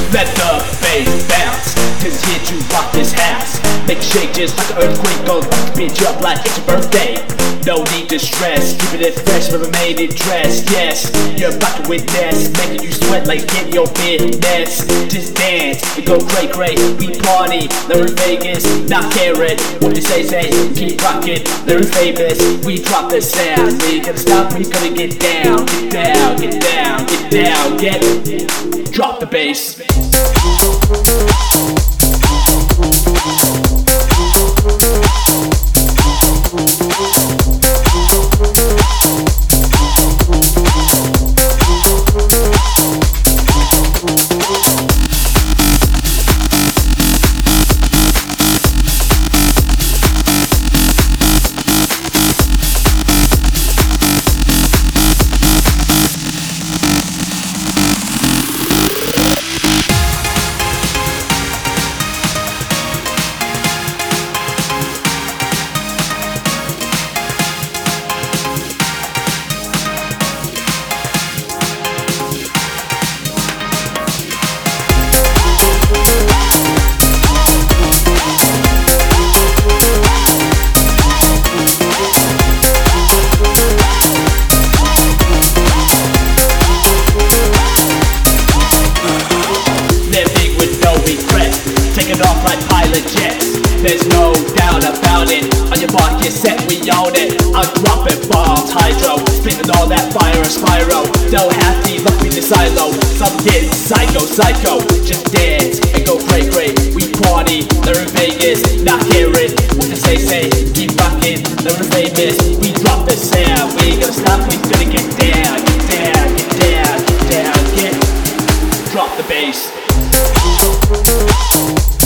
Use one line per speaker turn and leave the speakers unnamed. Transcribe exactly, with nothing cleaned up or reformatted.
Let the bass bounce, cause here to rock this house. Make it shake just like an earthquake, go bitch up like it's your birthday. No need to stress, keeping it fresh, never made it dress. Yes, you're about to witness, making you sweat like getting your business. Just dance and go cray cray, we party, they're in Vegas, not caring what they say, say, keep rocking, they're famous. We drop the sound, we gonna stop, we gonna get down, get down, get down, get down, get, drop the bass. Taking off like pilot jets, there's no doubt about it. On your mark, get set, we own it. I'm dropping bombs, hydro, spinning all that fire and spyro. Don't have to look me the silo, some get psycho, psycho. Just dance and go cray cray. We party, they're in Vegas, not hearing what they say, say. Keep rocking, they're in famous. We drop the sound, we ain't gonna stop, we gonna get down, get down, get down, get down, get. Drop the bass.